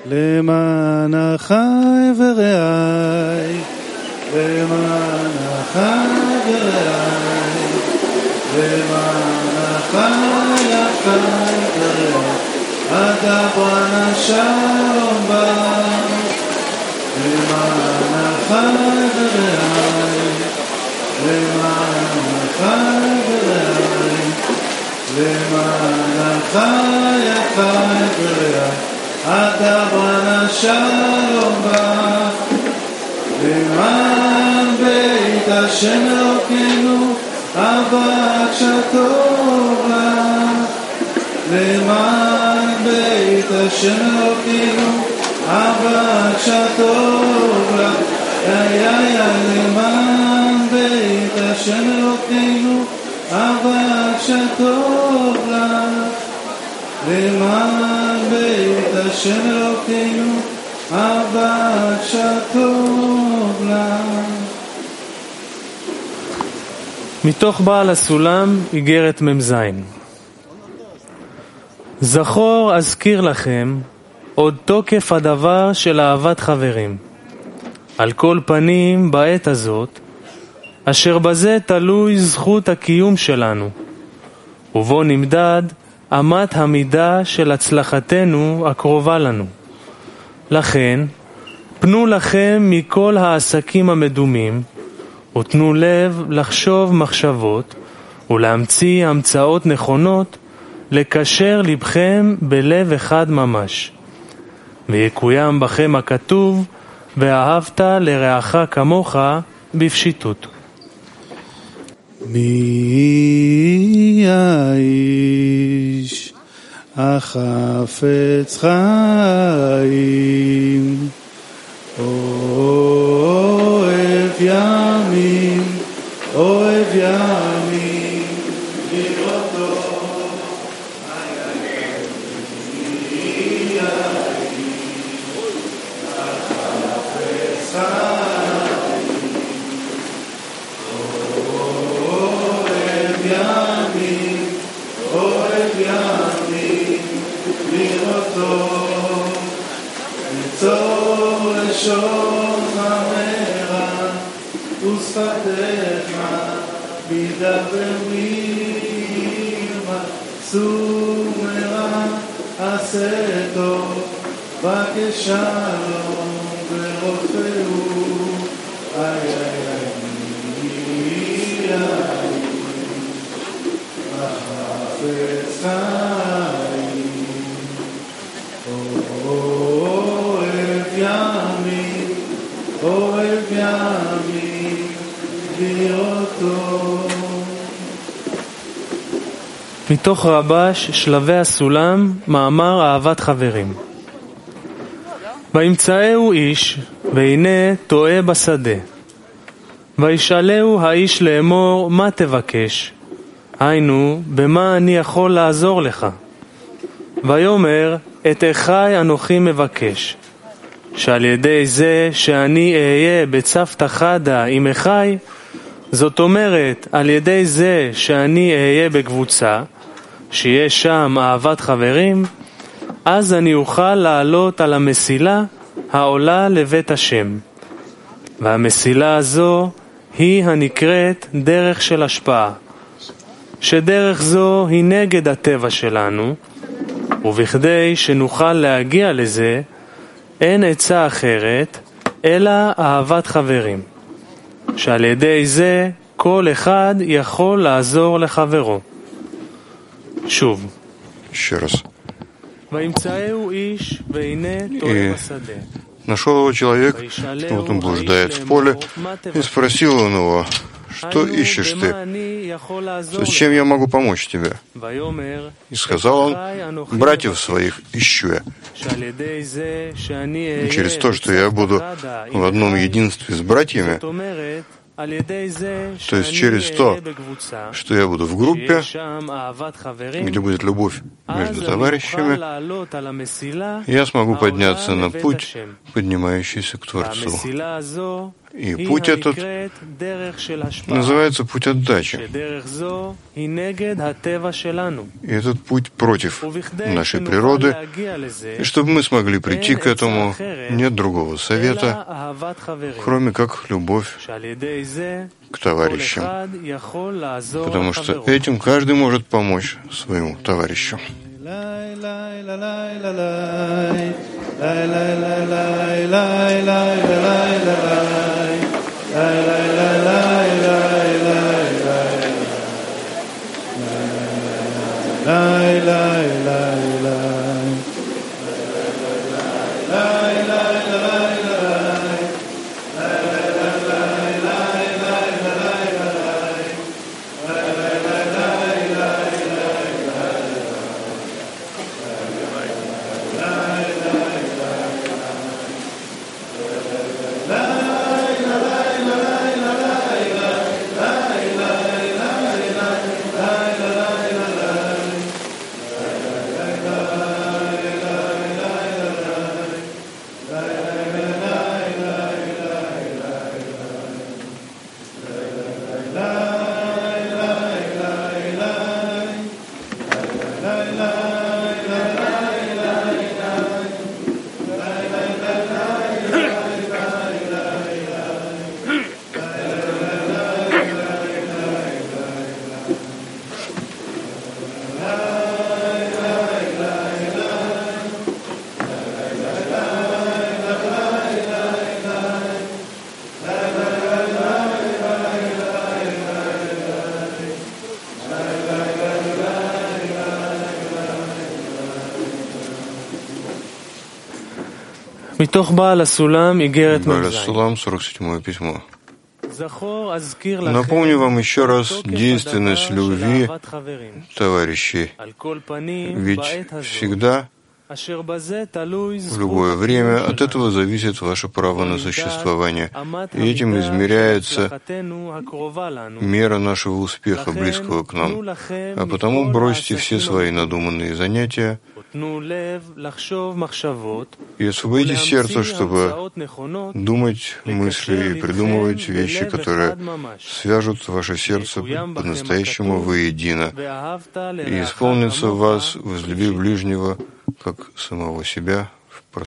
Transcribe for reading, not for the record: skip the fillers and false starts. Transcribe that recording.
למען אחי ורעי, למען אחי ורעי, למען אחי ורעי, אתה בנה שלום בא. למען אחי ורעי, למען אחי ורעי, למען אחי ורעי, אתה בנה שלום בא. למען בית השם אלוקינו אבקשה טוב לך. למען בית השם אלוקינו אבקשה טוב לך. למען בית השם אלוקינו אבקשה טוב לך. למען בית השם אלוקינו אבקשה טוב לך. מתוך בעל הסולם, איגרת מ"ז. זכור אזכיר לכם עוד תוקף הדבר של אהבת חברים. על כל פנים בעת הזאת, אשר בזה תלוי זכות הקיום שלנו, ובו נמדד אמת המידה של הצלחתנו הקרובה לנו. לכן, פנו לכם מכל העסקים המדומים, ותנו לב לחשוב מחשבות, ולהמציא המצאות נכונות, לקשר לבכם בלב אחד ממש. ויקוים בכם הכתוב, ואהבת לרעך כמוך בפשיטות. מי האיש החפץ חיים, אוהב ימים, אוהב ימים, לראותו. מי האיש החפץ חיים, אוהב ימים, אוהב ימים, לראותו. צור לשון חמרה ושפתיך מדבר מרמה, סומרה עשה טוב וכשלום ורופאו. איי איי איי מי החפץ חיים, ימים, אוהב ימים, לראותו. מתוך רבש שלבי הסולם, מאמר אהבת חברים. וימצאהו איש, והנה טועה בשדה. וישאלהו האיש לאמור, מה תבקש? היינו, במה אני יכול לעזור לך? ויאמר, את אחי אנוכי מבקש, שעל ידי זה שאני אהיה בצוותא חדא עם אחי, זאת אומרת, על ידי זה שאני אהיה בקבוצה, שיש שם אהבת חברים, אז אני אוכל לעלות על המסילה העולה לבית השם. והמסילה הזו היא הנקראת דרך של השפעה, שדרך זו היא נגד הטבע שלנו, ובכדי שנוכל להגיע לזה, אין עצה אחרת, אלא אהבת חברים, שעל ידי זה כל אחד יכול לעזור לחברו. שוב. וימצאהו איש והנה טועה בשדה. Нашел его человек, вот он блуждает в поле, и спросил он его, что ищешь ты? Зачем я могу помочь тебе? И сказал он, братьев своих ищу я. И через то, что я буду в одном единстве с братьями, то есть через то, что я буду в группе, где будет любовь между товарищами, я смогу подняться на путь, поднимающийся к Творцу. И путь этот называется путь отдачи. И этот путь против нашей природы. И чтобы мы смогли прийти к этому, нет другого совета, кроме как любовь к товарищам. Потому что этим каждый может помочь своему товарищу. Ба'аль Сулам, 47 письмо. Напомню вам еще раз действенность любви товарищей. Ведь всегда, в любое время, от этого зависит ваше право на существование. И этим измеряется мера нашего успеха, близкого к нам. А потому бросьте все свои надуманные занятия и освободите сердце, чтобы думать мысли и придумывать вещи, которые свяжут ваше сердце по-настоящему воедино и исполнится в вас, возлюби ближнего, как самого себя,